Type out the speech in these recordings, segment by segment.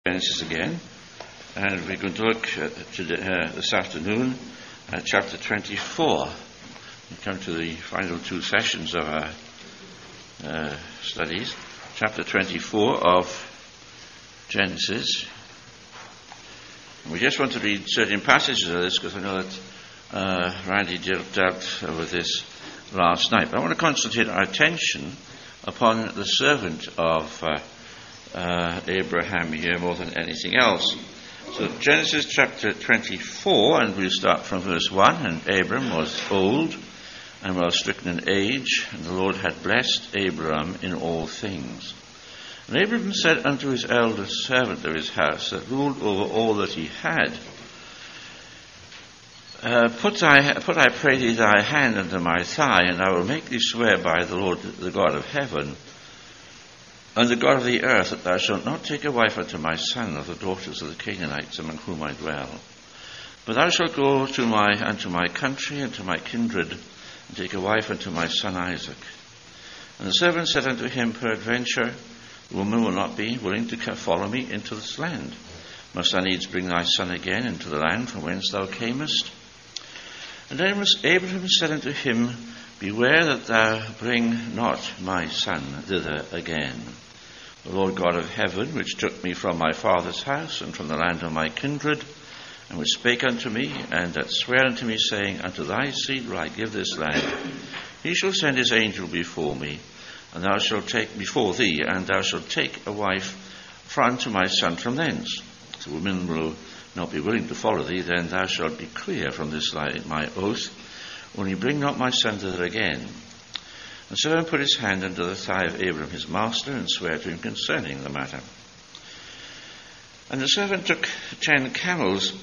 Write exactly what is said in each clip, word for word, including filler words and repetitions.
Genesis again, and we're going to look at today, uh, this afternoon at chapter twenty-four. We come to the final two sessions of our uh, studies. Chapter twenty-four of Genesis. And we just want to read certain passages of this because I know that uh, Randy dealt, dealt with this last night. But I want to concentrate our attention upon the servant of uh, Uh, Abraham here more than anything else. So Genesis chapter twenty-four, and we'll start from verse one. And Abram was old and well stricken in age, and the Lord had blessed Abram in all things. And Abram said unto his eldest servant of his house, that ruled over all that he had, uh, put, I, put I pray thee thy hand under my thigh, and I will make thee swear by the Lord, the God of heaven, and the God of the earth, that thou shalt not take a wife unto my son of the daughters of the Canaanites among whom I dwell. But thou shalt go to my unto my country and to my kindred, and take a wife unto my son Isaac. And the servant said unto him, Peradventure, the woman will not be willing to follow me into this land. Must I needs bring thy son again into the land from whence thou camest? And Abraham said unto him, Beware that thou bring not my son thither again. The Lord God of heaven, which took me from my father's house and from the land of my kindred, and which spake unto me, and that sware unto me, saying, Unto thy seed will I give this land, he shall send his angel before me, and thou shalt take before thee, and thou shalt take a wife for unto my son from thence. If the woman will not be willing to follow thee, then thou shalt be clear from this my oath, only bring not my son thither again. And the servant put his hand under the thigh of Abram his master, and sware to him concerning the matter. And the servant took ten camels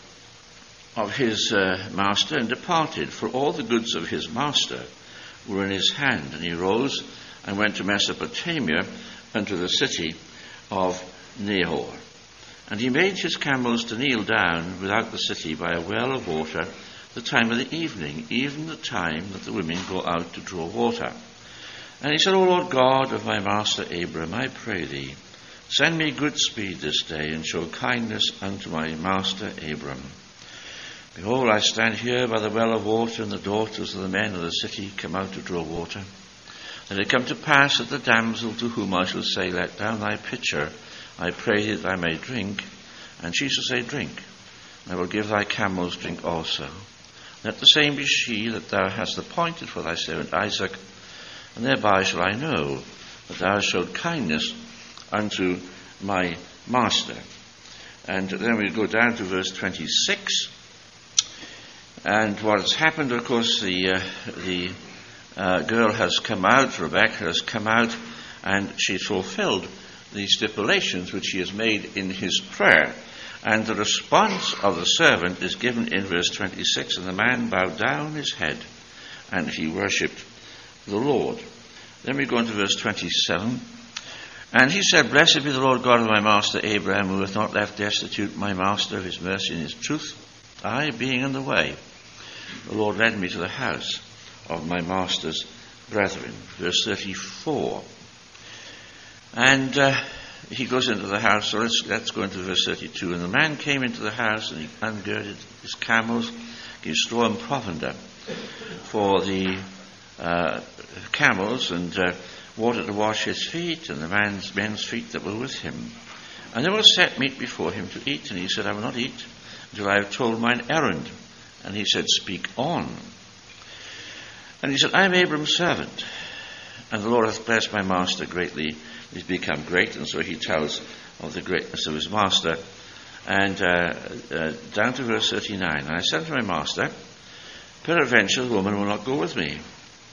of his uh, master, and departed, for all the goods of his master were in his hand. And he rose and went to Mesopotamia, unto the city of Nahor. And he made his camels to kneel down without the city by a well of water, the time of the evening, even the time that the women go out to draw water. And he said, O Lord God of my master Abram, I pray thee, send me good speed this day, and show kindness unto my master Abram. Behold, I stand here by the well of water, and the daughters of the men of the city come out to draw water. And it come to pass that the damsel to whom I shall say, Let down thy pitcher, I pray thee that I may drink, and she shall say, Drink. I will give thy camels drink also. Let the same be she that thou hast appointed for thy servant Isaac, and thereby shall I know that thou hast showed kindness unto my master. And then we go down to verse twenty-six. And what has happened, of course, the uh, the uh, girl has come out, Rebecca has come out, and she fulfilled the stipulations which he has made in his prayer. And the response of the servant is given in verse twenty-six. And the man bowed down his head, and he worshipped the Lord. Then we go into verse twenty-seven. And he said, Blessed be the Lord God of my master Abraham, who hath not left destitute my master of his mercy and his truth. I, being in the way, the Lord led me to the house of my master's brethren. Verse thirty-four. And uh, he goes into the house, so let's, let's go into verse thirty-two. And the man came into the house, and he ungirded his camels, gave straw and provender for the uh, camels, and uh, water to wash his feet, and the man's men's feet that were with him. And there was set meat before him to eat, and he said, I will not eat until I have told mine errand. And he said, Speak on. And he said, I am Abram's servant, and the Lord hath blessed my master greatly. He's become great, and so he tells of the greatness of his master. And uh, uh, down to verse thirty-nine. And I said to my master, Peradventure the woman will not go with me.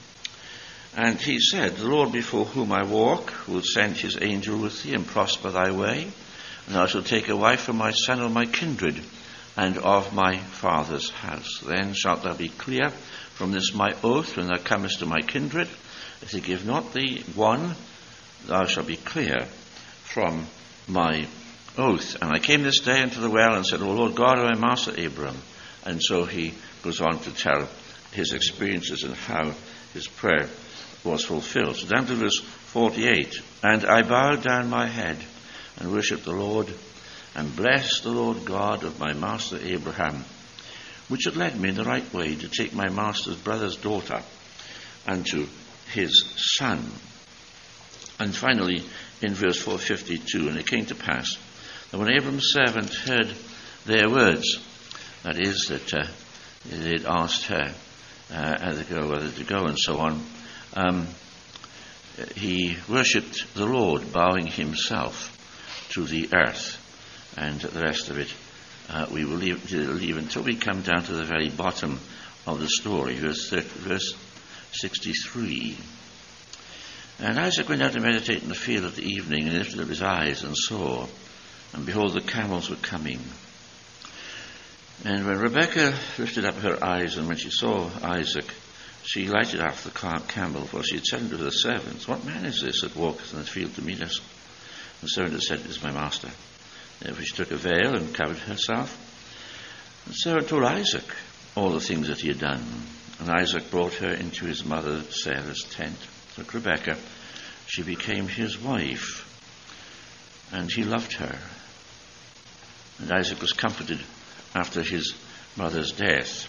And he said, The Lord before whom I walk will send his angel with thee, and prosper thy way. And I shall take a wife from my son of my kindred, and of my father's house. Then shalt thou be clear from this my oath, when thou comest to my kindred. If they give not thee one, thou shalt be clear from my oath. And I came this day unto the well, and said, O Lord God of my master Abram. And so he goes on to tell his experiences and how his prayer was fulfilled. So down to verse forty-eight. And I bowed down my head and worshipped the Lord. and blessed the Lord God of my master Abraham, which had led me in the right way to take my master's brother's daughter unto his son. And finally, in verse four fifty-two, and it came to pass that when Abram's servant heard their words, that is, that uh, they had asked her, uh, the girl, whether to go and so on, um, he worshipped the Lord, bowing himself to the earth. And the rest of it uh, we will leave, leave until we come down to the very bottom of the story, verse, thirty, verse sixty-three. And Isaac went out to meditate in the field at the evening, and lifted up his eyes and saw, and behold, the camels were coming. And when Rebekah lifted up her eyes, and when she saw Isaac, she lighted after the camel, for she had said unto the servants, What man is this that walketh in the field to meet us? And the servant had said, It is my master. Therefore she took a veil and covered herself. And the servant told Isaac all the things that he had done. And Isaac brought her into his mother Sarah's tent. Took Rebekah, she became his wife, and he loved her. And Isaac was comforted after his mother's death.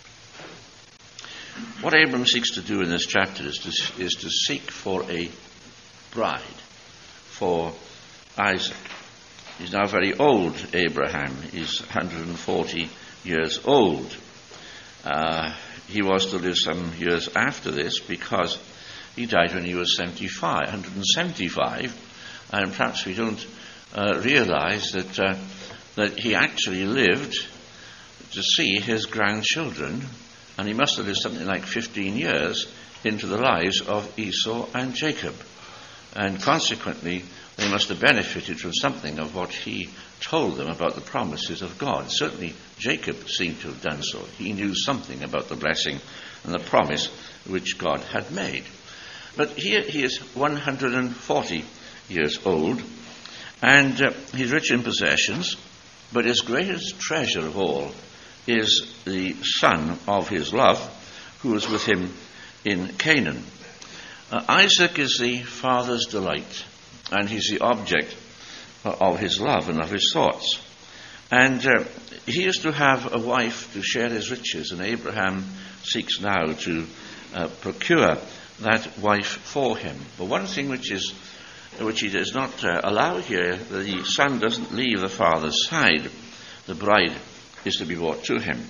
What Abram seeks to do in this chapter is to, is to seek for a bride for Isaac. He's now very old, Abraham. He's one hundred forty years old. Uh, he was to live some years after this because he died when he was seventy-five, one hundred seventy-five, and perhaps we don't uh, realize that uh, that he actually lived to see his grandchildren, and he must have lived something like fifteen years into the lives of Esau and Jacob, and consequently they must have benefited from something of what he told them about the promises of God. Certainly Jacob seemed to have done so. He knew something about the blessing and the promise which God had made. But here he is one hundred forty years old, and uh, he's rich in possessions, but his greatest treasure of all is the son of his love, who is with him in Canaan. Uh, Isaac is the father's delight, and he's the object of his love and of his thoughts. And uh, he is to have a wife to share his riches, and Abraham seeks now to uh, procure that wife for him. But one thing which is which he does not uh, allow here, the son doesn't leave the father's side. The bride is to be brought to him.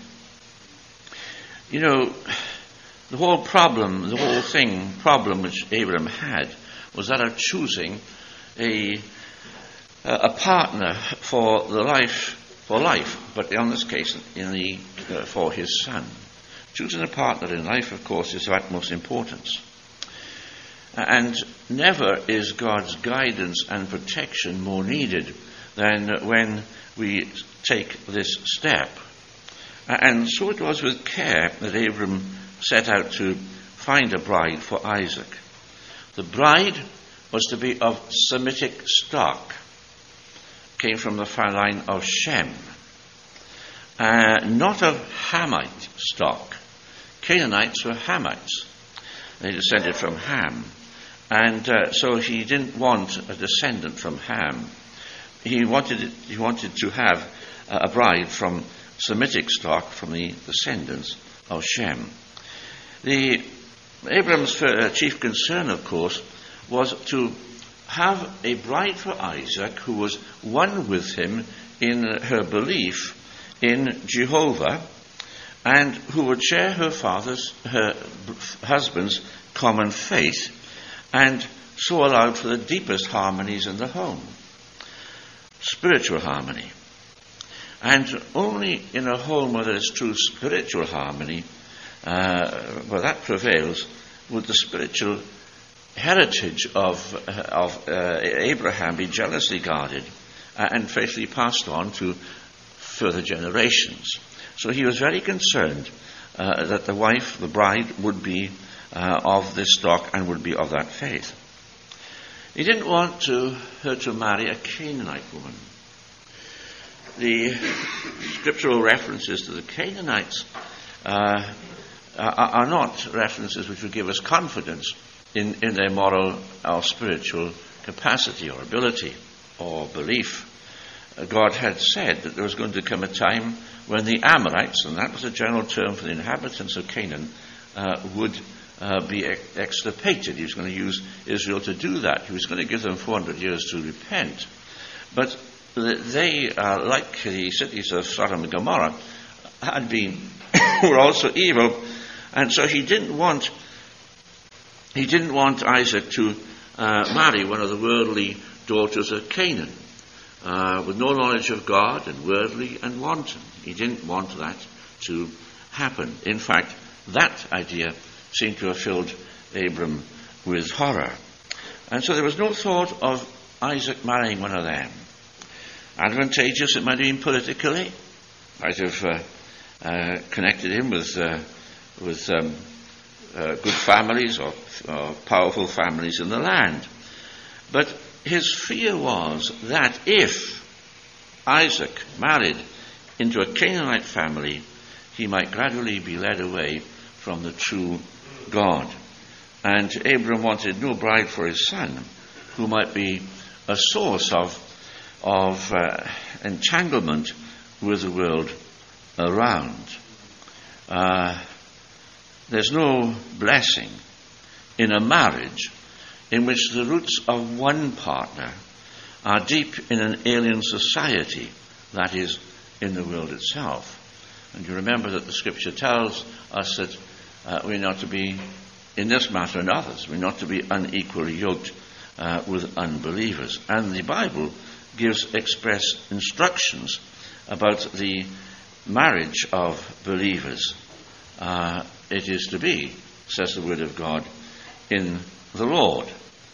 You know, the whole problem, the whole thing, problem which Abraham had was that of choosing a a partner for the life, for life, but in this case, in the uh, for his son. Choosing a partner in life, of course, is of utmost importance. And never is God's guidance and protection more needed than when we take this step. And so it was with care that Abram set out to find a bride for Isaac. The bride was to be of Semitic stock, came from the line of Shem, uh, not of Hamite stock. Canaanites were Hamites. They descended from Ham. And uh, so he didn't want a descendant from Ham. He wanted it, he wanted to have uh, a bride from Semitic stock, from the descendants of Shem. The Abram's uh, chief concern, of course, was to have a bride for Isaac who was one with him in her belief in Jehovah, and who would share her father's, her husband's common faith, and so allowed for the deepest harmonies in the home, spiritual harmony. And only in a home where there is true spiritual harmony, uh, where that prevails, would the spiritual heritage of, of uh, Abraham be jealously guarded uh, and faithfully passed on to further generations. So he was very concerned uh, that the wife, the bride, would be uh, of this stock and would be of that faith. He didn't want to, her to marry a Canaanite woman. The scriptural references to the Canaanites uh, are, are not references which would give us confidence in, in their moral or spiritual capacity or ability or belief. God had said that there was going to come a time when the Amorites, and that was a general term for the inhabitants of Canaan, uh, would uh, be ex- extirpated. He was going to use Israel to do that. He was going to give them four hundred years to repent. But they, uh, like the cities of Sodom and Gomorrah, had been were also evil, and so he didn't want he didn't want Isaac to uh, marry one of the worldly daughters of Canaan, uh, with no knowledge of God and worldly and wanton. He didn't want that to happen. In fact, that idea seemed to have filled Abram with horror. And so there was no thought of Isaac marrying one of them. Advantageous it might have been politically, might have uh, uh, connected him with uh, with um, uh, good families or, or powerful families in the land. But his fear was that if Isaac married into a Canaanite family, he might gradually be led away from the true God. And Abram wanted no bride for his son who might be a source of of uh, entanglement with the world around. Uh, there's no blessing in a marriage in which the roots of one partner are deep in an alien society, that is, in the world itself. And you remember that the Scripture tells us that uh, we're not to be, in this matter and others, we're not to be unequally yoked uh, with unbelievers. And the Bible gives express instructions about the marriage of believers. Uh, it is to be, says the Word of God, in the Lord.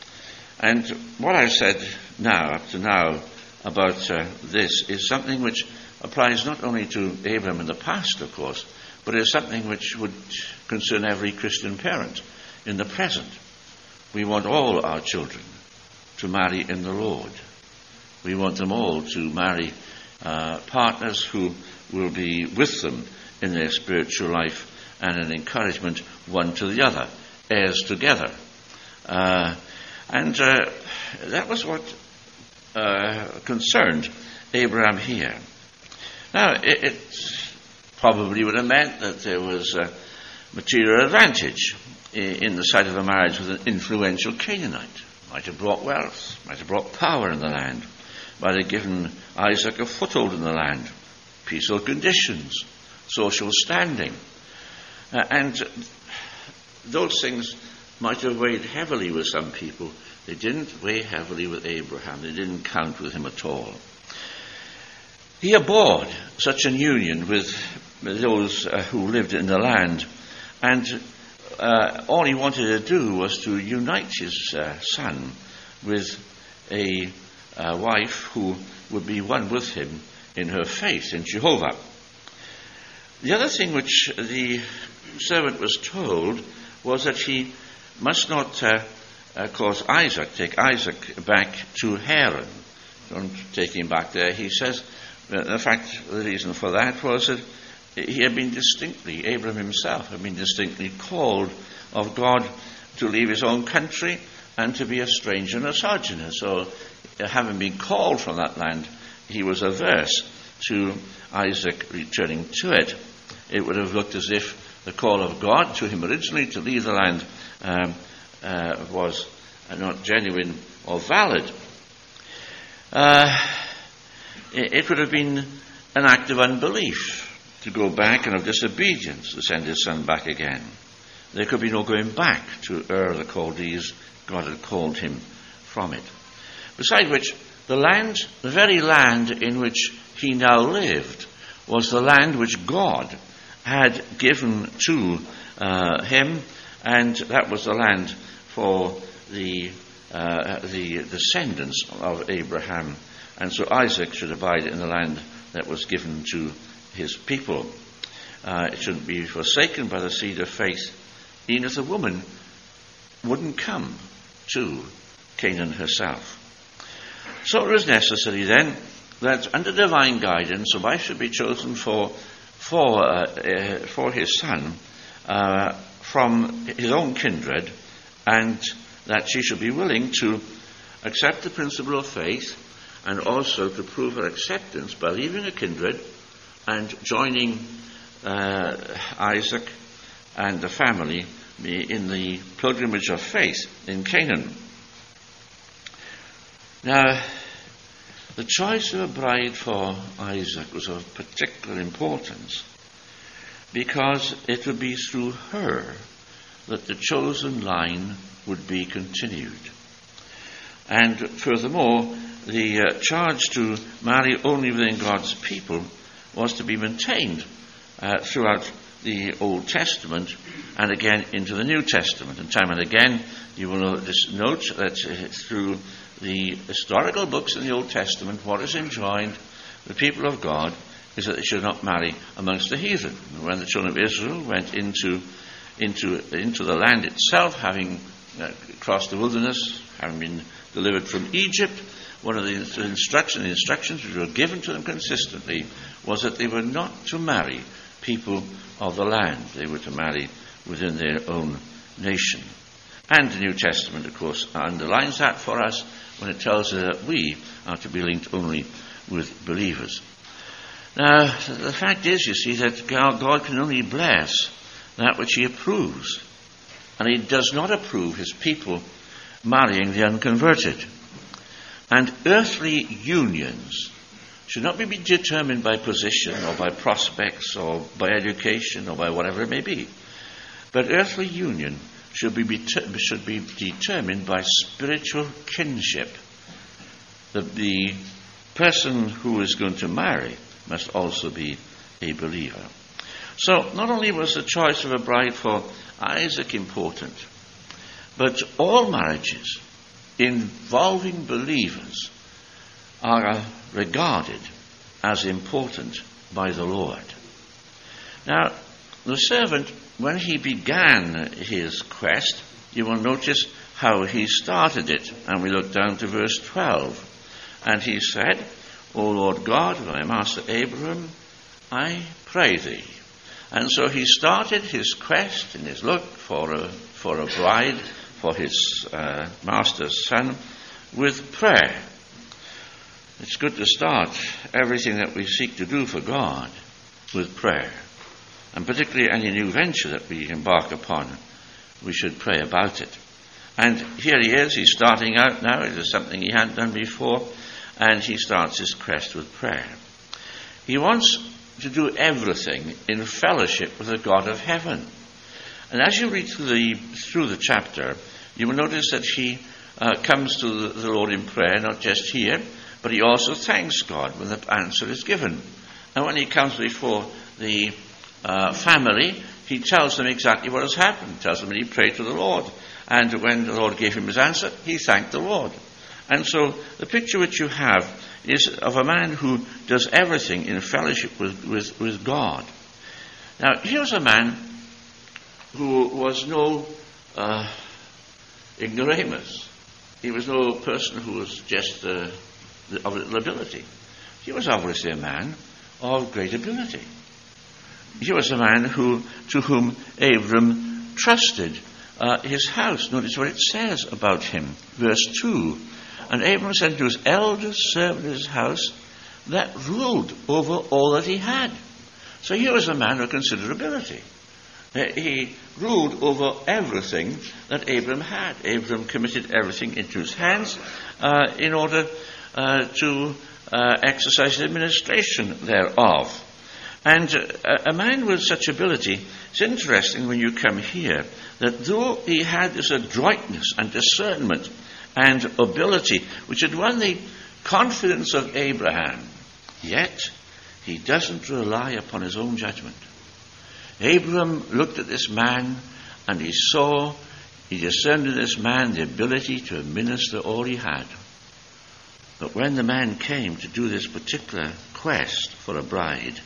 And what I've said now, up to now, about uh, this is something which applies not only to Abram in the past, of course, but is something which would concern every Christian parent in the present. We want all our children to marry in the Lord. We want them all to marry uh, partners who will be with them in their spiritual life and an encouragement one to the other, heirs together. Uh, and uh, that was what uh, concerned Abraham here. Now, it, it probably would have meant that there was a material advantage in, in the sight of a marriage with an influential Canaanite. Might have brought wealth, might have brought power in the land, might have given Isaac a foothold in the land, peaceful conditions, social standing. Uh, and those things might have weighed heavily with some people. They didn't weigh heavily with Abraham. They didn't count with him at all. He abhorred such an union with those uh, who lived in the land, and uh, all he wanted to do was to unite his uh, son with a uh, wife who would be one with him in her faith in Jehovah. The other thing which the servant was told was that he must not uh, uh, cause Isaac, take Isaac back to Haran. Don't take him back there. He says, uh, in fact, the reason for that was that he had been distinctly, Abram himself had been distinctly called of God to leave his own country and to be a stranger and a sojourner. So, uh, having been called from that land, he was averse to Isaac returning to it. It would have looked as if the call of God to him originally to leave the land um, uh, was uh, not genuine or valid. Uh, it, it would have been an act of unbelief to go back and of disobedience to send his son back again. There could be no going back to Ur the Chaldees. God had called him from it. Besides which, the land, the very land in which he now lived, was the land which God had given to uh, him, and that was the land for the uh, the descendants of Abraham. And so Isaac should abide in the land that was given to his people. Uh, it shouldn't be forsaken by the seed of faith, even if the woman wouldn't come to Canaan herself. So it was necessary then that under divine guidance a wife should be chosen for for uh, uh, for his son uh, from his own kindred, and that she should be willing to accept the principle of faith and also to prove her acceptance by leaving a kindred and joining uh, Isaac and the family in the pilgrimage of faith in Canaan. Now, the choice of a bride for Isaac was of particular importance because it would be through her that the chosen line would be continued. And furthermore, the uh, charge to marry only within God's people was to be maintained uh, throughout the Old Testament and again into the New Testament. And time and again, you will note that uh, through the historical books in the Old Testament, what is enjoined the people of God is that they should not marry amongst the heathen. When the children of Israel went into into into the land itself, having uh, crossed the wilderness, having been delivered from Egypt, one of the instructions, the instructions which were given to them consistently was that they were not to marry people of the land. They were to marry within their own nation. And the New Testament, of course, underlines that for us when it tells us that we are to be linked only with believers. Now, the fact is, you see, that God can only bless that which he approves. And he does not approve his people marrying the unconverted. And earthly unions should not be determined by position or by prospects or by education or by whatever it may be. But earthly union should be, should be determined by spiritual kinship. The, the person who is going to marry must also be a believer. So not only was the choice of a bride for Isaac important, but all marriages involving believers are regarded as important by the Lord. Now, the servant, when he began his quest, you will notice how he started it. And we look down to verse twelve. And he said, O Lord God, of my master Abraham, I pray thee. And so he started his quest and his look for a, for a bride for his uh, master's son with prayer. It's good to start everything that we seek to do for God with prayer. And particularly any new venture that we embark upon, we should pray about it. And here he is, he's starting out now. It is something he hadn't done before. And he starts his quest with prayer. He wants to do everything in fellowship with the God of heaven. And as you read through the, through the chapter, you will notice that he uh, comes to the, the Lord in prayer, not just here, but he also thanks God when the answer is given. And when he comes before the uh, family, he tells them exactly what has happened. He tells them that he prayed to the Lord. And when the Lord gave him his answer, he thanked the Lord. And so the picture which you have is of a man who does everything in fellowship with, with, with God. Now, here's a man who was no uh, ignoramus. He was no person who was just uh, of little ability. He was obviously a man of great ability. He was a man who, to whom Abram trusted uh, his house. Notice what it says about him. Verse two. And Abram said to his eldest servant in his house that ruled over all that he had. So here was a man of considerability. He ruled over everything that Abram had. Abram committed everything into his hands uh, in order uh, to uh, exercise the administration thereof. And uh, a man with such ability, it's interesting when you come here, that though he had this adroitness and discernment and ability, which had won the confidence of Abraham, yet he doesn't rely upon his own judgment. Abram looked at this man and he saw, he discerned in this man the ability to administer all he had. But when the man came to do this particular quest for a bride,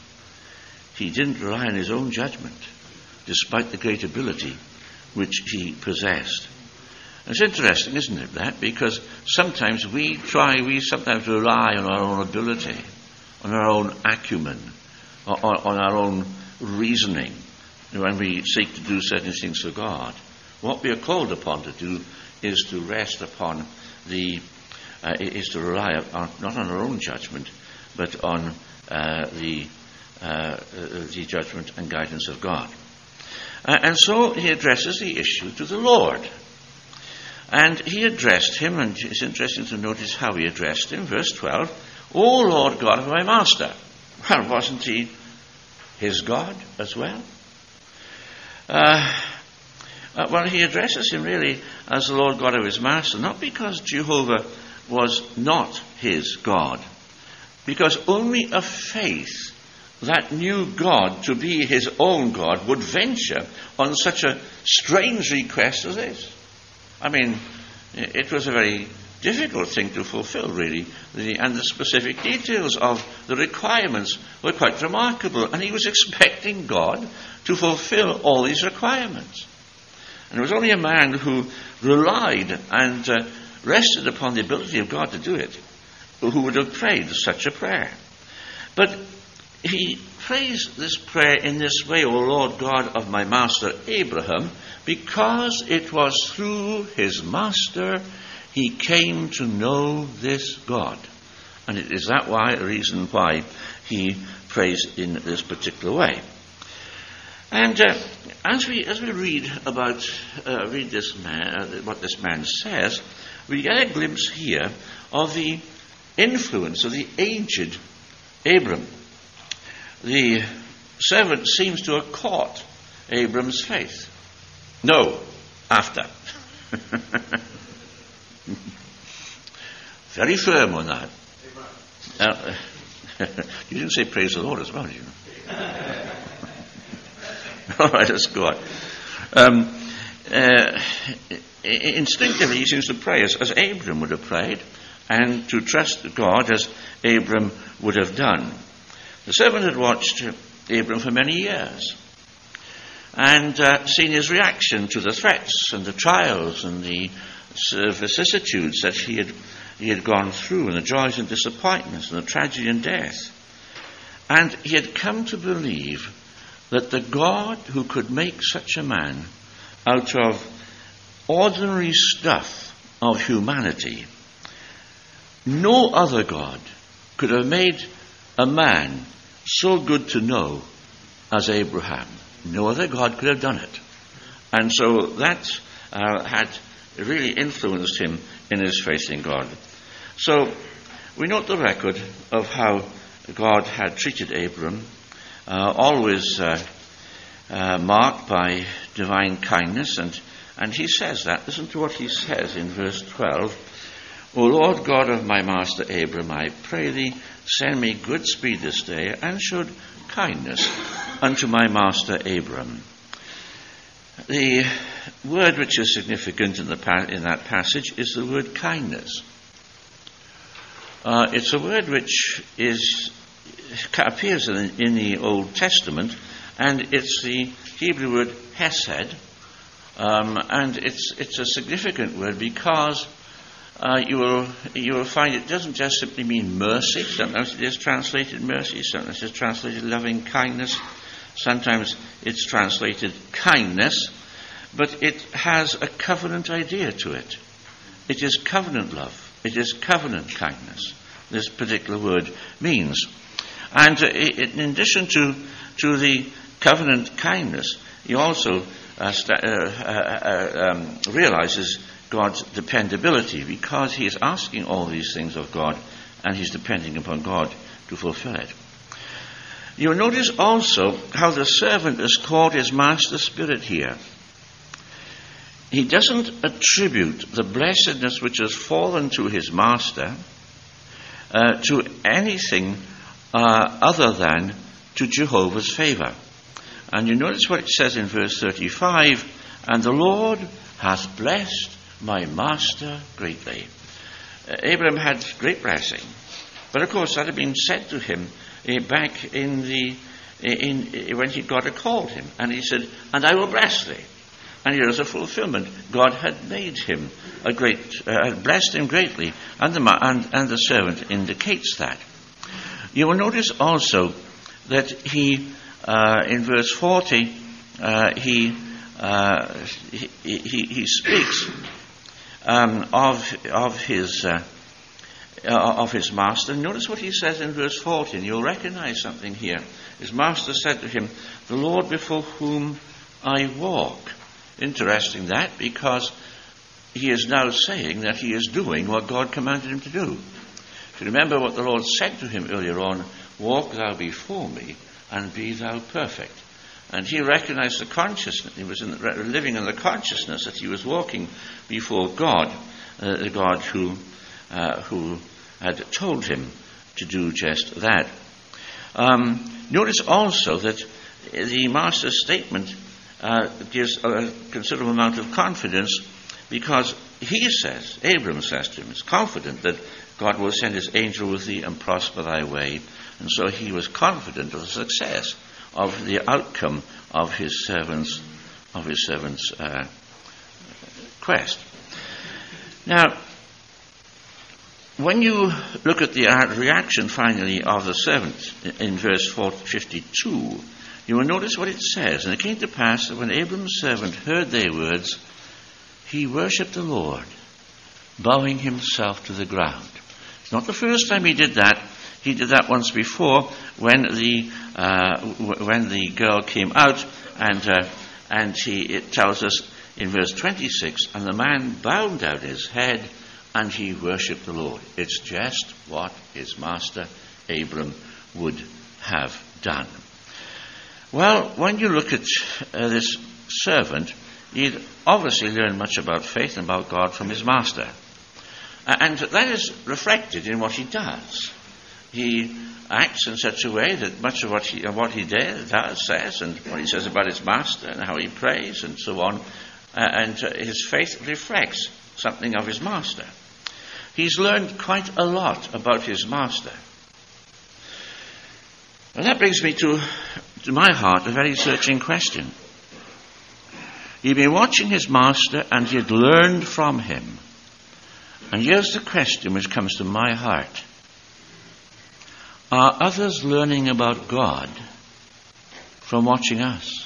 he didn't rely on his own judgment, despite the great ability which he possessed. It's interesting, isn't it, that? Because sometimes we try, we sometimes rely on our own ability, on our own acumen, on, on our own reasoning when we seek to do certain things for God. What we are called upon to do is to rest upon the uh, is to rely on, not on our own judgment, but on uh, the, uh, the judgment and guidance of God. Uh, and so he addresses the issue to the Lord. And he addressed him, and it's interesting to notice how he addressed him. Verse twelve, O Lord God of my master. Well, wasn't he his God as well? Uh, uh, well, he addresses him really as the Lord God of his master, not because Jehovah was not his God, because only a faith that knew God to be his own God would venture on such a strange request as this. I mean, it was a very difficult thing to fulfill, really, the, and the specific details of the requirements were quite remarkable, and he was expecting God to fulfill all these requirements. And it was only a man who relied and uh, rested upon the ability of God to do it who would have prayed such a prayer. But he prays this prayer in this way, O Lord God of my master Abraham, because it was through his master he came to know this God. And it is that why, a reason why he prays in this particular way. And uh, as we as we read about uh, read this man, uh, what this man says, we get a glimpse here of the influence of the aged Abram. The servant seems to have caught Abram's faith. No, after. Very firm on that. Uh, you didn't say praise the Lord as well, did you? All right, let's go on. Um, uh, instinctively, he seems to pray as, as Abram would have prayed, and to trust God as Abram would have done. The servant had watched Abram for many years and uh, seen his reaction to the threats and the trials and the uh, vicissitudes that he had he had gone through, and the joys and disappointments and the tragedy and death. And he had come to believe that the God who could make such a man out of ordinary stuff of humanity, no other God could have made a man so good to know as Abraham. No other God could have done it. And so that uh, had really influenced him in his faith in God. So we note the record of how God had treated Abram, uh, always uh, uh, marked by divine kindness. And, and he says that. Listen to what he says in verse twelve. O Lord God of my master Abram, I pray thee, send me good speed this day, and show kindness unto my master Abram. The word which is significant in, the pa- in that passage is the word kindness. Uh, it's a word which is appears in, in the Old Testament, and it's the Hebrew word hesed, um, and it's it's a significant word because Uh, you will you will find it doesn't just simply mean mercy. Sometimes it is translated mercy, sometimes it's translated loving kindness, sometimes it's translated kindness, but it has a covenant idea to it. It is covenant love. It is covenant kindness, this particular word means. And uh, it, in addition to, to the covenant kindness, he also uh, st- uh, uh, uh, um, realizes God's dependability, because he is asking all these things of God and he's depending upon God to fulfill it. You'll notice also how the servant is called his master spirit here. He doesn't attribute the blessedness which has fallen to his master uh, to anything uh, other than to Jehovah's favor. And you notice what it says in verse thirty-five, and the Lord hath blessed my master greatly. Uh, Abraham had great blessing, but of course that had been said to him uh, back in the in, in when he God had called him, and he said, "And I will bless thee." And here is a fulfillment. God had made him a great, uh, had blessed him greatly, and the and, and the servant indicates that. You will notice also that he, uh, in verse forty, uh, he, uh, he he he speaks. Um, of of his uh, uh, of his master. Notice what he says in verse fourteen. You'll recognize something here. His master said to him, "The Lord before whom I walk." Interesting that, because he is now saying that he is doing what God commanded him to do. If you remember what the Lord said to him earlier on, "Walk thou before me, and be thou perfect." And he recognized the consciousness, he was in the, living in the consciousness that he was walking before God, uh, the God who, uh, who had told him to do just that. Um, notice also that the master's statement uh, gives a considerable amount of confidence, because he says, Abram says to him, is confident that God will send his angel with thee and prosper thy way. And so he was confident of the success of the outcome of his servant's of his servant's uh, quest. Now, when you look at the reaction finally of the servant in verse fifty-two, you will notice what it says. "And it came to pass that when Abram's servant heard their words, he worshipped the Lord, bowing himself to the ground." It's not the first time he did that. He did that once before when the uh, w- when the girl came out, and uh, and he it tells us in verse twenty-six, "And the man bowed down his head and he worshipped the Lord." It's just what his master Abram would have done. Well, when you look at uh, this servant, he'd obviously learned much about faith and about God from his master. And that is reflected in what he does. He acts in such a way that much of what he, what he does, says, and what he says about his master, and how he prays, and so on, uh, and uh, his faith reflects something of his master. He's learned quite a lot about his master. And that brings me to, to my heart, a very searching question. He'd been watching his master, and he had learned from him. And here's the question which comes to my heart. Are others learning about God from watching us?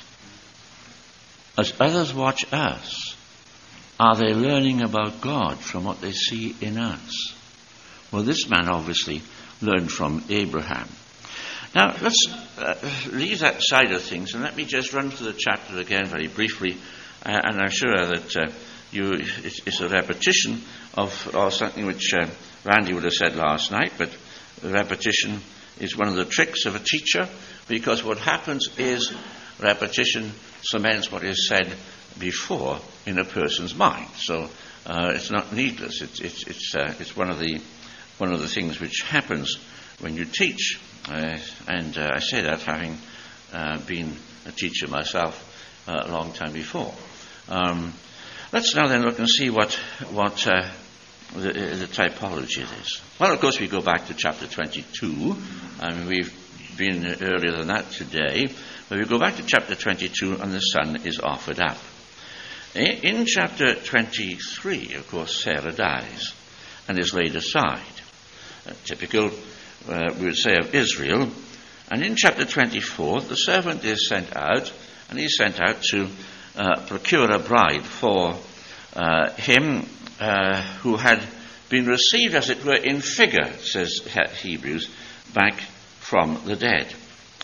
As others watch us, are they learning about God from what they see in us? Well, this man obviously learned from Abraham. Now, let's uh, leave that side of things, and let me just run through the chapter again very briefly, uh, and I'm sure that uh, you it's, it's a repetition of, of something which uh, Randy would have said last night, but repetition is one of the tricks of a teacher, because what happens is repetition cements what is said before in a person's mind. So uh, it's not needless. It's it's it's uh, it's one of the one of the things which happens when you teach. Uh, and uh, I say that having uh, been a teacher myself uh, a long time before. Um, let's now then look and see what what uh, the, the typology is. Well, of course, we go back to chapter twenty-two. I mean, we've been earlier than that today. But we go back to chapter twenty-two, and the son is offered up. In, in chapter twenty-three, of course, Sarah dies and is laid aside. Uh, typical, uh, we would say, of Israel. And in chapter twenty-four, the servant is sent out, and he's sent out to uh, procure a bride for uh, him uh, who had been received, as it were, in figure, says Hebrews, back from the dead.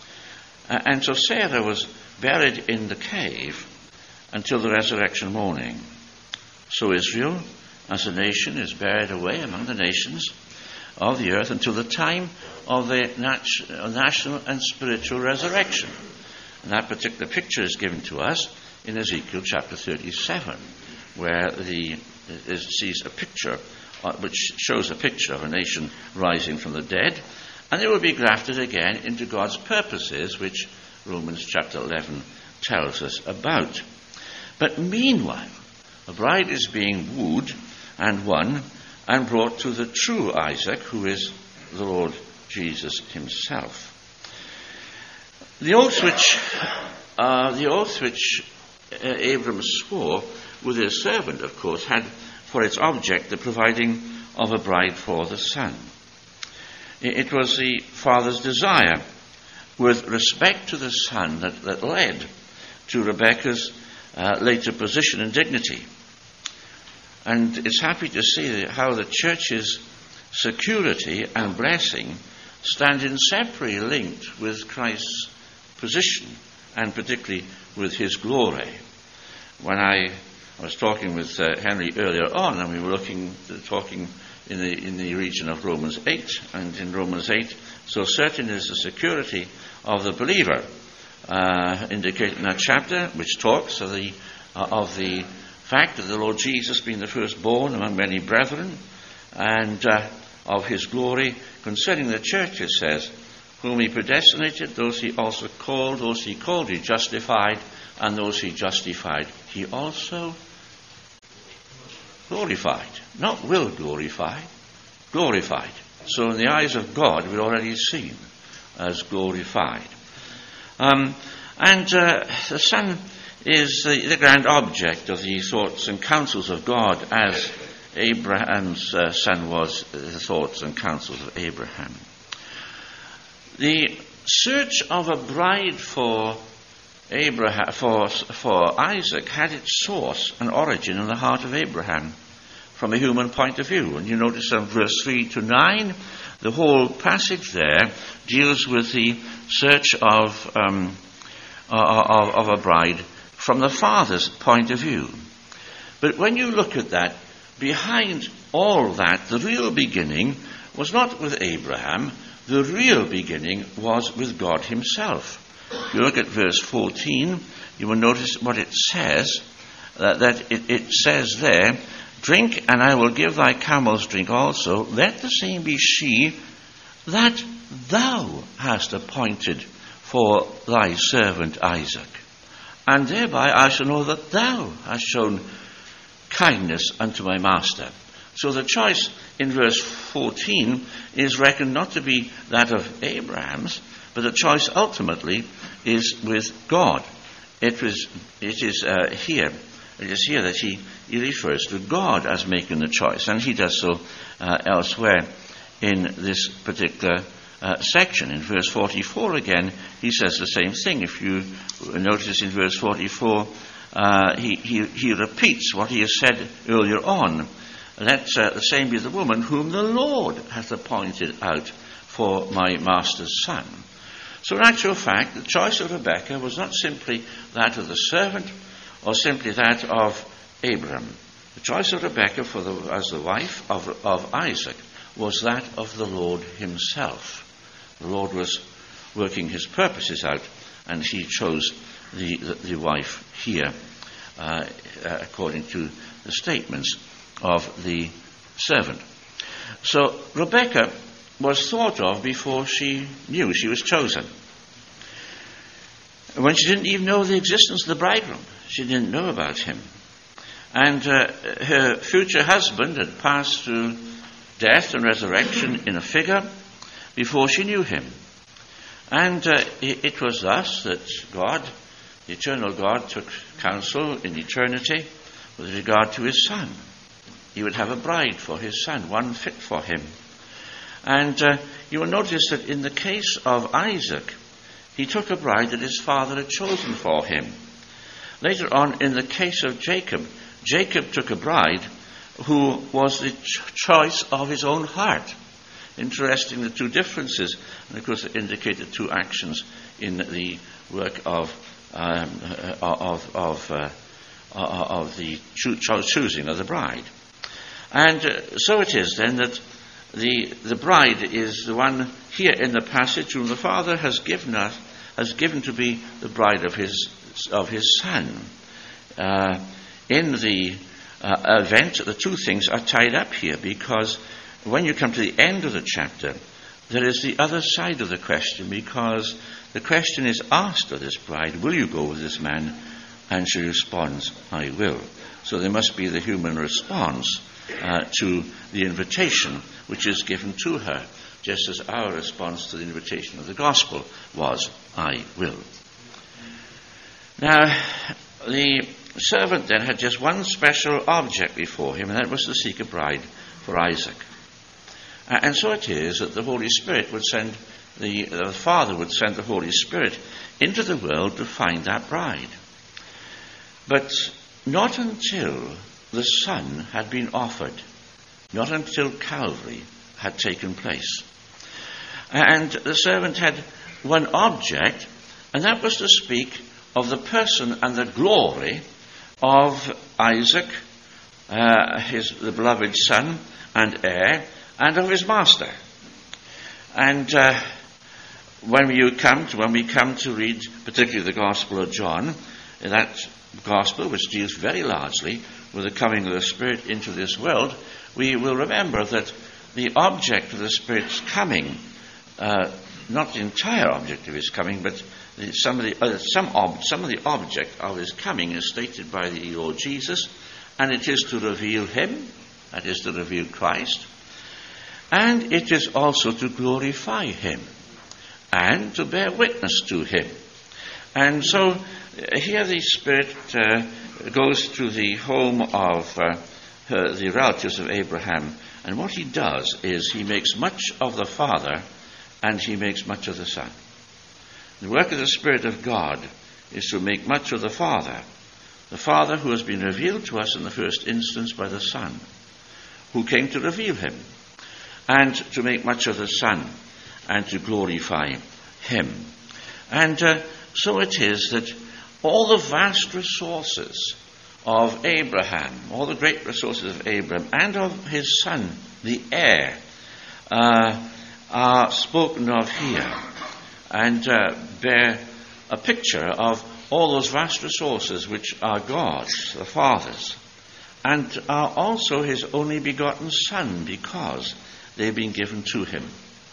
Uh, and so Sarah was buried in the cave until the resurrection morning. So Israel, as a nation, is buried away among the nations of the earth until the time of the nat- national and spiritual resurrection. And that particular picture is given to us in Ezekiel chapter thirty-seven, where the it sees a picture uh, which shows a picture of a nation rising from the dead, and they will be grafted again into God's purposes, which Romans chapter eleven tells us about. But meanwhile, a bride is being wooed and won and brought to the true Isaac, who is the Lord Jesus himself. The oath which, uh, the oath which uh, Abram swore with his servant, of course, had for its object the providing of a bride for the son. It was the father's desire with respect to the son that, that led to Rebekah's uh, later position and dignity. And it's happy to see how the church's security and blessing stand inseparably linked with Christ's position, and particularly with his glory. When I, I was talking with uh, Henry earlier on, and we were looking, talking in the in the region of Romans eight, and in Romans eight, so certain is the security of the believer, uh, indicated in that chapter, which talks of the uh, of the fact that the Lord Jesus being the firstborn among many brethren, and uh, of his glory concerning the church, it says, whom he predestinated, those he also called, those he called he justified, and those he justified he also glorified. Not will glorify, glorified. So in the eyes of God, we're already seen as glorified. Um, and uh, the Son is the, the grand object of the thoughts and counsels of God, as Abraham's uh, son was the thoughts and counsels of Abraham. The search of a bride for Abraham, for, for Isaac, had its source and origin in the heart of Abraham from a human point of view. And you notice in verse three to nine, the whole passage there deals with the search of, um, of, of a bride from the father's point of view. But when you look at that, behind all that, the real beginning was not with Abraham. The real beginning was with God himself. If you look at verse fourteen, you will notice what it says, uh, that it, it says there, drink, and I will give thy camels drink also. Let the same be she that thou hast appointed for thy servant Isaac. And thereby I shall know that thou hast shown kindness unto my master. So the choice in verse fourteen is reckoned not to be that of Abraham's, but the choice ultimately is with God. It was, it is uh, here, it is here that he, he refers to God as making the choice, and he does so uh, elsewhere in this particular uh, section. In verse forty-four again, he says the same thing. If you notice in verse forty-four, uh, he, he, he repeats what he has said earlier on. Let uh, the same be the woman whom the Lord hath appointed out for my master's son. So in actual fact, the choice of Rebekah was not simply that of the servant or simply that of Abraham. The choice of Rebekah for the, as the wife of, of Isaac was that of the Lord himself. The Lord was working his purposes out, and he chose the, the, the wife here, uh, according to the statements of the servant. So Rebekah was thought of before she knew she was chosen. When she didn't even know the existence of the bridegroom, she didn't know about him. And uh, her future husband had passed through death and resurrection in a figure before she knew him. And uh, it, it was thus that God, the eternal God, took counsel in eternity with regard to his son. He would have a bride for his son, one fit for him. And uh, you will notice that in the case of Isaac, he took a bride that his father had chosen for him. Later on, in the case of Jacob, Jacob took a bride who was the ch- choice of his own heart. Interesting, the two differences, and of course it indicated two actions in the work of um, uh, of of, uh, of the cho- choosing of the bride. And uh, so it is then that the the bride is the one here in the passage whom the Father has given us has given to be the bride of his of his Son. Uh, in the uh, event, the two things are tied up here, because when you come to the end of the chapter, there is the other side of the question, because the question is asked of this bride, will you go with this man? And she responds, I will. So there must be the human response uh, to the invitation which is given to her, just as our response to the invitation of the gospel was, I will. Now, the servant then had just one special object before him, and that was to seek a bride for Isaac. Uh, and so it is that the Holy Spirit would send, the, the Father would send the Holy Spirit into the world to find that bride. But not until the Son had been offered, not until Calvary had taken place. And the servant had one object, and that was to speak of the person and the glory of Isaac, uh, his the beloved son and heir, and of his master. And uh, when you come to, when we come to read, particularly the Gospel of John, that Gospel which deals very largely with the coming of the Spirit into this world, we will remember that the object of the Spirit's coming, uh, not the entire object of his coming, but the, some of the uh, some ob- some of the object of his coming is stated by the Lord Jesus, and it is to reveal him, that is to reveal Christ, and it is also to glorify him and to bear witness to him. And so uh, here the Spirit uh, goes to the home of uh, her, the relatives of Abraham, and what he does is he makes much of the Father and he makes much of the Son. The work of the Spirit of God is to make much of the Father, the Father who has been revealed to us in the first instance by the Son, who came to reveal him, and to make much of the Son and to glorify him. And uh, so it is that all the vast resources of Abraham, all the great resources of Abraham and of his son, the heir, uh, are spoken of here, and uh, bear a picture of all those vast resources which are God's, the Father's, and are also his only begotten Son, because they've been given to him.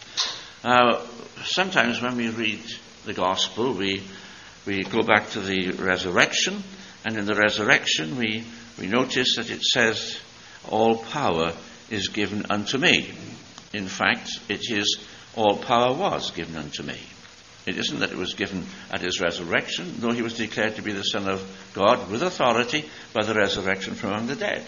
Uh, sometimes when we read the Gospel, we we go back to the resurrection, and in the resurrection we, we notice that it says, all power is given unto me. In fact, it is, all power was given unto me. It isn't that it was given at his resurrection, though he was declared to be the Son of God with authority by the resurrection from among the dead.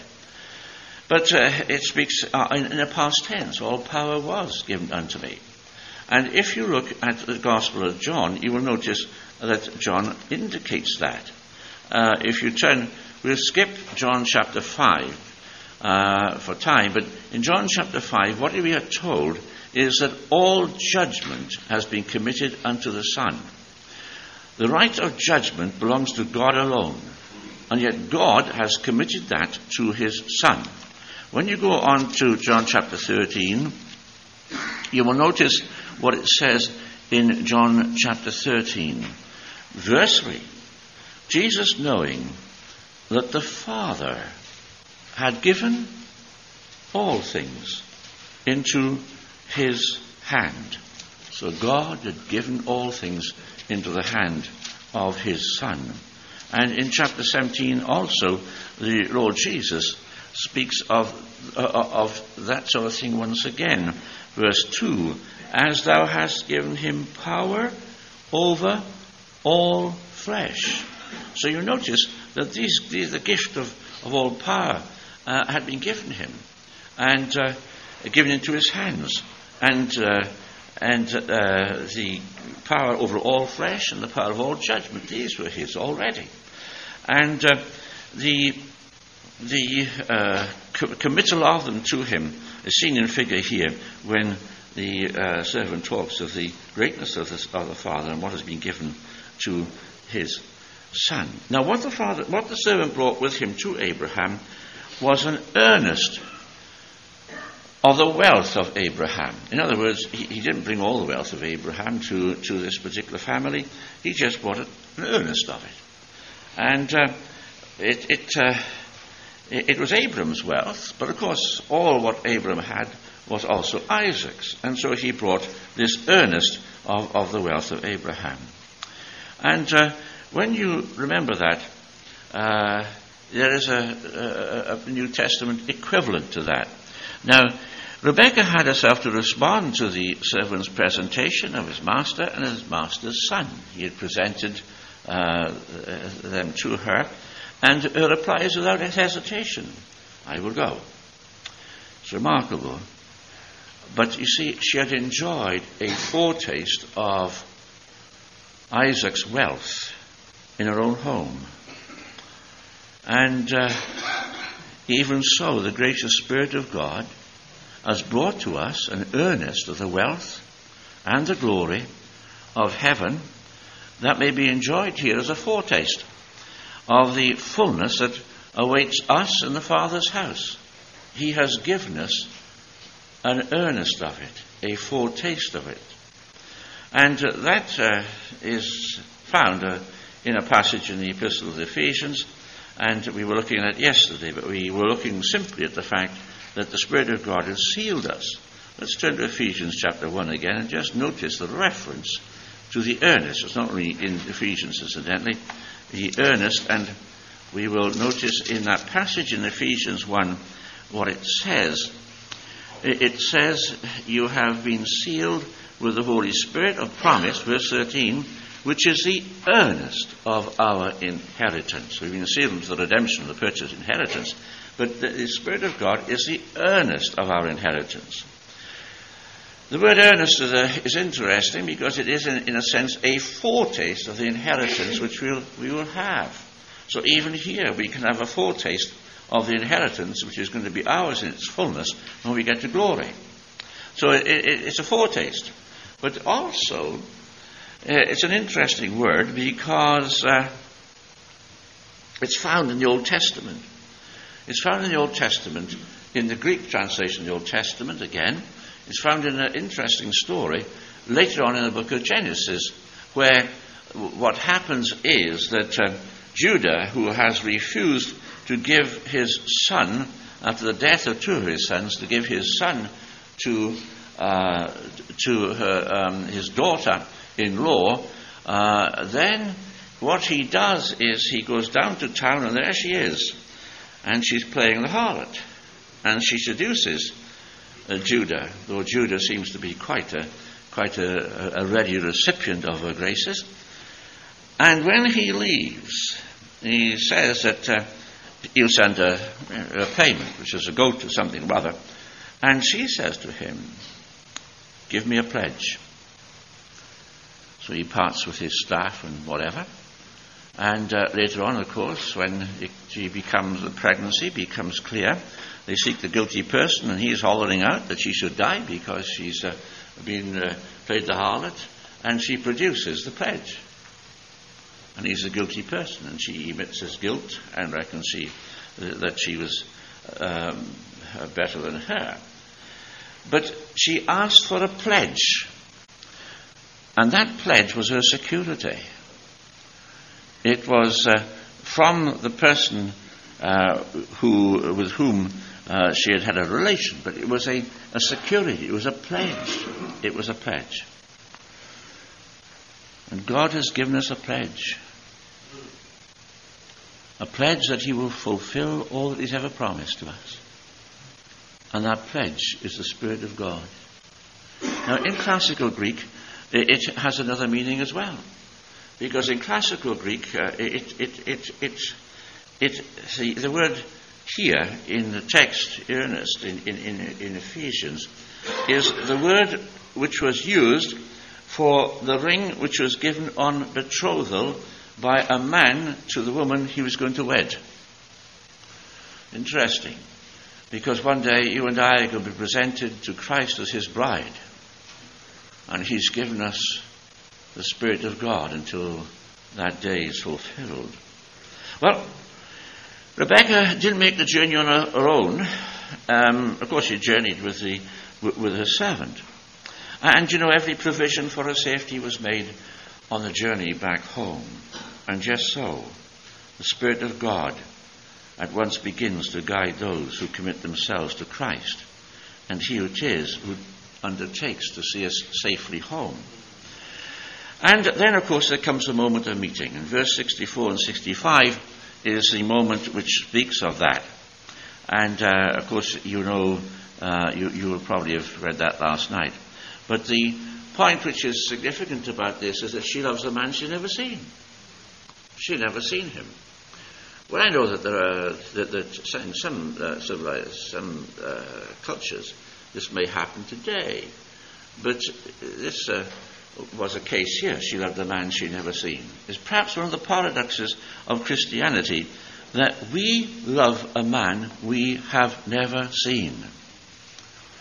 But uh, it speaks uh, in, in a past tense, all power was given unto me. And if you look at the Gospel of John, you will notice that John indicates that. Uh, if you turn, we'll skip John chapter five uh, for time, but in John chapter five, what we are told is that all judgment has been committed unto the Son. The right of judgment belongs to God alone, and yet God has committed that to his Son. When you go on to John chapter thirteen, you will notice what it says in John chapter thirteen, verse three. Jesus, knowing that the Father had given all things into his hand. So God had given all things into the hand of his Son. And in chapter seventeen also, the Lord Jesus speaks of, uh, of that sort of thing once again. Verse two, as thou hast given him power over all flesh. So you notice that these, these the gift of, of all power uh, had been given him, and uh, given into his hands, and uh, and uh, the power over all flesh and the power of all judgment, these were his already. And uh, the the uh, co- committal of them to him is seen in figure here when the uh, servant talks of the greatness of the, of the Father and what has been given to his Son. Now, what the father, what the servant brought with him to Abraham was an earnest of the wealth of Abraham. In other words, he, he didn't bring all the wealth of Abraham to, to this particular family. He just brought an earnest of it. And uh, it, it, uh, it, it was Abraham's wealth, but of course all what Abraham had was also Isaac's. And so he brought this earnest of, of the wealth of Abraham. And uh, when you remember that, uh, there is a, a, a New Testament equivalent to that. Now, Rebekah had herself to respond to the servant's presentation of his master and his master's son. He had presented uh, them to her, and her reply is without hesitation, I will go. It's remarkable. But you see, she had enjoyed a foretaste of Isaac's wealth in her own home. And uh, even so, the gracious Spirit of God has brought to us an earnest of the wealth and the glory of heaven that may be enjoyed here as a foretaste of the fullness that awaits us in the Father's house. He has given us an earnest of it, a foretaste of it. And uh, that uh, is found uh, in a passage in the Epistle of the Ephesians, and we were looking at it yesterday, but we were looking simply at the fact that the Spirit of God has sealed us. Let's turn to Ephesians chapter one again and just notice the reference to the earnest. It's not only in Ephesians, incidentally, the earnest, and we will notice in that passage in Ephesians one what it says. It says, you have been sealed with the Holy Spirit of promise, verse thirteen, which is the earnest of our inheritance. We've been sealed with the redemption, the purchase inheritance, but the Spirit of God is the earnest of our inheritance. The word earnest is, a, is interesting because it is, in, in a sense, a foretaste of the inheritance which we'll, we will have. So even here we can have a foretaste of the inheritance which is going to be ours in its fullness when we get to glory. So it, it, it's a foretaste. But also, uh, it's an interesting word because uh, it's found in the Old Testament. It's found in the Old Testament, in the Greek translation of the Old Testament again. It's found in an interesting story later on in the book of Genesis, where what happens is that uh, Judah, who has refused to give his son, after the death of two of his sons, to give his son to uh, to her, um, his daughter-in-law, uh, then what he does is he goes down to town, and there she is, and she's playing the harlot, and she seduces uh, Judah, though Judah seems to be quite a quite a, a ready recipient of her graces. And when he leaves, he says that uh, he'll send her a payment, which is a goat or something rather. And she says to him, give me a pledge. So he parts with his staff and whatever. And uh, later on, of course, when it, she becomes, the pregnancy becomes clear, they seek the guilty person, and he's hollering out that she should die because she's uh, been uh, played the harlot, and she produces the pledge. And he's a guilty person, and she admits his guilt and reckons she, uh, that she was um, better than her. But she asked for a pledge, and that pledge was her security. It was uh, from the person uh, who, with whom uh, she had had a relation, but it was a, a security, it was a pledge. It was a pledge. And God has given us a pledge. A pledge that he will fulfill all that he's ever promised to us. And that pledge is the Spirit of God. Now, in classical Greek, it has another meaning as well. Because in classical Greek, uh, it, it, it, it, it, see, the word here in the text, earnest, in, in, in, in Ephesians, is the word which was used for the ring which was given on betrothal by a man to the woman he was going to wed. Interesting. Because one day you and I are going to be presented to Christ as his bride. And he's given us the Spirit of God until that day is fulfilled. Well, Rebecca didn't make the journey on her, her own. Um, of course, she journeyed with, the, with, with her servant. And, you know, every provision for her safety was made on the journey back home. And just so, the Spirit of God at once begins to guide those who commit themselves to Christ. And he it is who undertakes to see us safely home. And then, of course, there comes the moment of meeting. And verse sixty-four and sixty-five is the moment which speaks of that. And, uh, of course, you know, uh, you, you will probably have read that last night. But the point which is significant about this is that she loves a man she's never seen. She'd never seen him. Well, I know that there are that, that in some uh, civilized, some uh, cultures this may happen today, but this uh, was a case here. She loved a man she'd never seen. It's perhaps one of the paradoxes of Christianity that we love a man we have never seen.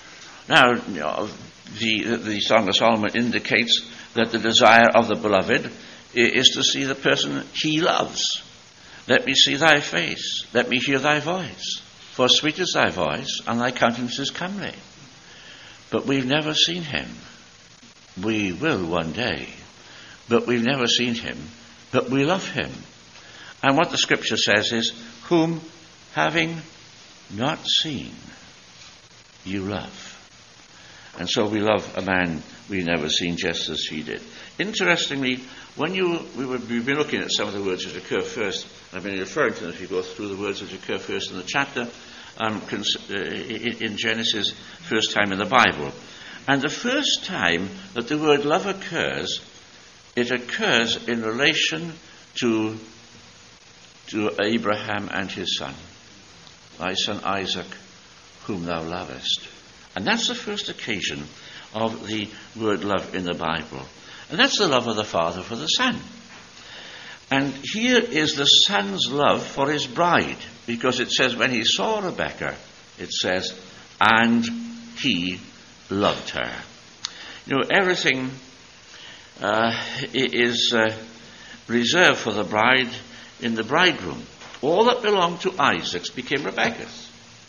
Now, you know, the, the Song of Solomon indicates that the desire of the beloved is to see the person he loves. Let me see thy face. Let me hear thy voice. For sweet is thy voice, and thy countenance is comely. But we've never seen him. We will one day. But we've never seen him. But we love him. And what the scripture says is, whom having not seen, you love. And so we love a man we've never seen, just as he did. Interestingly, when you we were, we've been looking at some of the words that occur first, I've been referring to them if you go through the words that occur first in the chapter, um, in Genesis, first time in the Bible. And the first time that the word love occurs, it occurs in relation to, to Abraham and his son. Thy son Isaac, whom thou lovest. And that's the first occasion of the word love in the Bible. And that's the love of the Father for the Son. And here is the Son's love for his bride, because it says when he saw Rebekah, it says, and he loved her. You know, everything uh, is uh, reserved for the bride in the bridegroom. All that belonged to Isaac's became Rebekah's,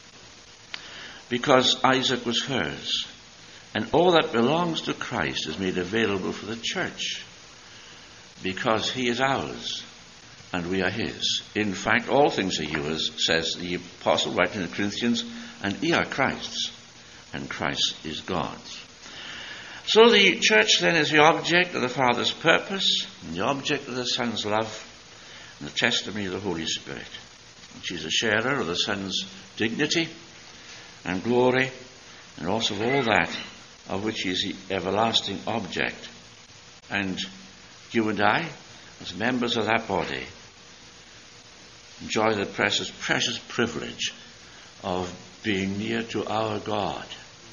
because Isaac was hers. And all that belongs to Christ is made available for the church, because he is ours and we are his. In fact, all things are yours, says the apostle writing to the Corinthians, and ye are Christ's, and Christ is God's. So the church then is the object of the Father's purpose, and the object of the Son's love, and the testimony of the Holy Spirit. And she's a sharer of the Son's dignity and glory, and also of all that of which he is the everlasting object. And you and I, as members of that body, enjoy the precious, precious privilege of being near to our God,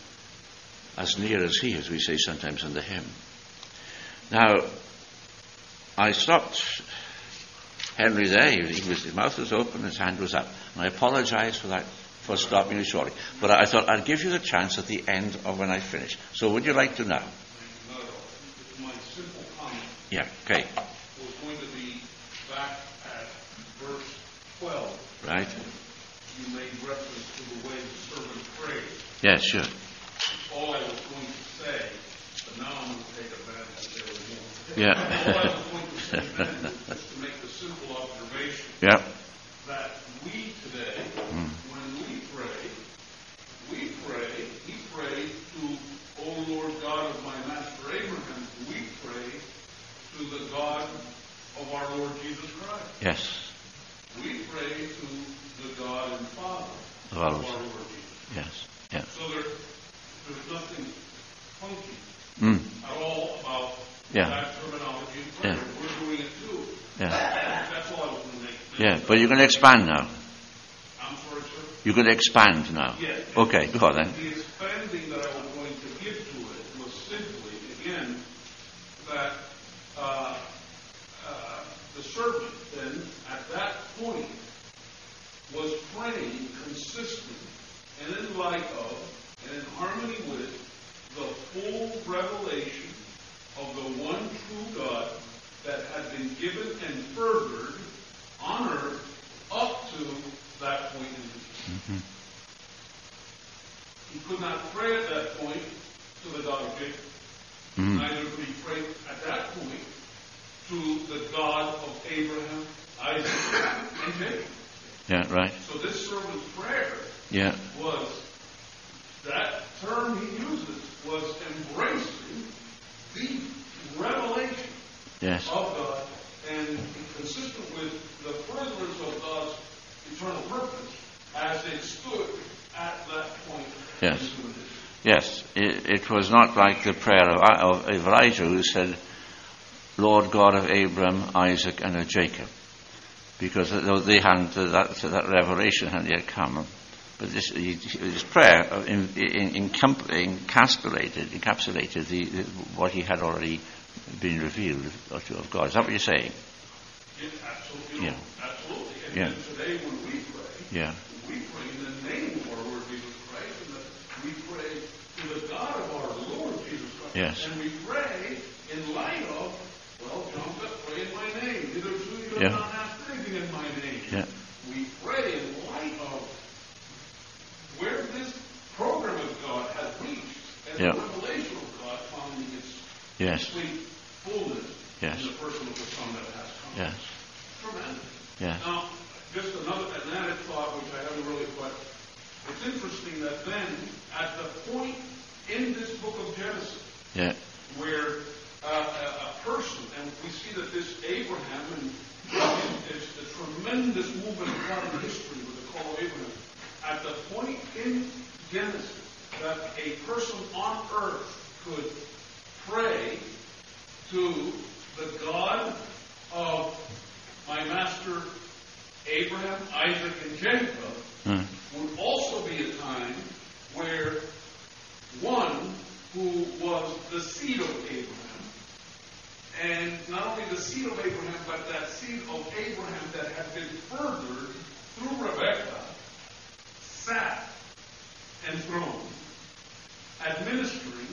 as near as he, as we say sometimes in the hymn. Now, I stopped Henry there. He was, his mouth was open, his hand was up, and I apologize for that, for stopping you shortly. But I thought I'd give you the chance at the end of when I finish. So would you like to know? No, my simple comment. Yeah, okay. Was going to be back at verse twelve. Right. You made reference to the way the servant prayed. Yes, sure. All I was going to say, but now I'm going to take advantage of there was more. Yeah. All I was going to say then was just to make the simple observation. Yeah. That we today, mm. when we pray, we pray, he prayed to, O Lord God of my master Abraham, we pray to the God of our Lord Jesus Christ. Yes. We pray to the God and Father of our Lord Jesus. Yes. Yeah. So there, there's nothing funky mm. at all about yeah. that terminology in prayer. Yeah. We're doing it too. Yeah. That's all I was going to make. Yeah, but you're going to expand now. I'm sorry, sir? You're going to expand now. Yes. Okay, go on then. The expanding that I was going to give to it was simply, again, that uh, uh, the servant then, at that point, was praying consistently and in light of and in harmony with the full revelation of the one true God that had been given and furthered on earth up to that point in history. Mm-hmm. He could not pray at that point to the God of Jacob. Mm-hmm. Neither could he pray at that point to the God of Abraham, Isaac, and Jacob. Yeah, right. So this servant's prayer yeah. was, that term he uses was embracing the revelation yes. of God and consistent with the furtherance of God's eternal purpose as it stood at that point. Yes. Yes. It, it was not like the prayer of, of Elijah who said, Lord God of Abraham, Isaac, and of Jacob. Because they hadn't, that, that revelation hadn't yet come. But this, his prayer in, in, in, encapsulated, encapsulated the, the, what he had already been revealed of God. Is that what you're saying? Yes, absolutely. Yeah. Absolutely. And yeah. today when we pray, yeah. we pray in the name of our Lord Jesus Christ, and that we pray to the Yes. And we pray in light of, well, John said, pray in my name. Hitherto you have Yeah. not asked anything in my name. Yeah. We pray in light of where this program of God has reached and Yeah. the revelation of God finding its Yes. complete fullness Yes. in the person of the Son that has come. Yes. Tremendous. Yes. Now, just another an added thought, which I haven't really put. It's interesting that then, at the point in this book of Genesis, Yeah. where uh, a, a person, and we see that this Abraham, and it's a tremendous movement of God in history with the call of Abraham. At the point in Genesis that a person on earth could pray to the God of my master Abraham, Isaac, and Jacob, Mm. would also be a time where one who was the seed of Abraham, and not only the seed of Abraham, but that seed of Abraham that had been furthered through Rebekah, sat enthroned, administering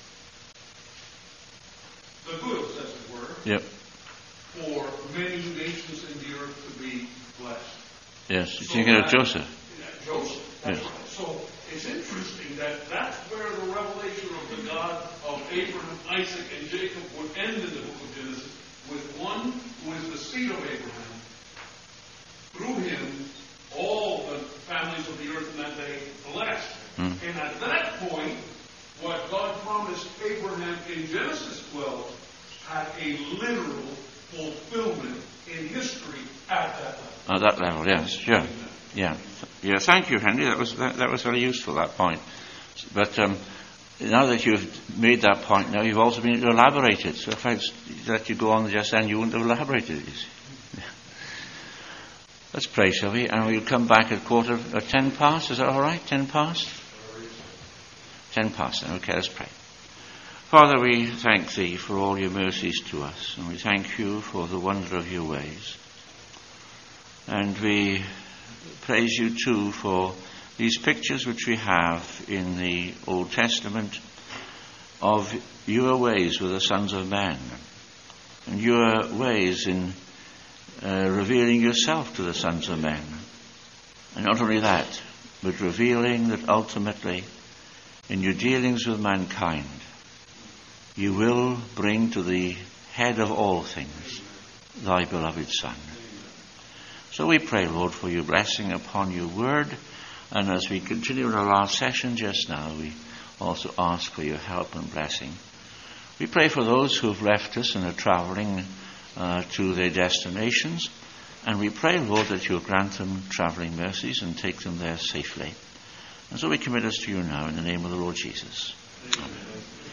the goods, as it were, Yep. for many nations in the earth to be blessed. Yes. You're So thinking of that- Joseph. Yeah, Joseph. That's Yes. right. So it's interesting that that's where the revelation of the God of Abraham, Isaac, and Jacob would end in the book of Genesis, with one who is the seed of Abraham. Through him, all the families of the earth in that day blessed. Mm. And at that point, what God promised Abraham in Genesis twelve had a literal fulfillment in history at that level. At that level, yes. Sure. Yeah. Yeah. Thank you, Henry. That was that, that was very useful, that point. But um, now that you've made that point, now you've also been able to elaborate it. So if I let you go on just then, you wouldn't have elaborated it. You see. Let's pray, shall we? And we'll come back at quarter at ten past. Is that all right? Ten past. Ten past. Then. Okay. Let's pray. Father, we thank Thee for all Your mercies to us, and we thank You for the wonder of Your ways. And we praise You too for these pictures which we have in the Old Testament of Your ways with the sons of men, and Your ways in uh, revealing Yourself to the sons of men. And not only that, but revealing that ultimately in Your dealings with mankind, You will bring to the head of all things Thy beloved Son. So we pray, Lord, for Your blessing upon Your word. And as we continue in our last session just now, we also ask for Your help and blessing. We pray for those who have left us and are travelling uh, to their destinations. And we pray, Lord, that You'll grant them travelling mercies and take them there safely. And so we commit us to You now in the name of the Lord Jesus. Amen.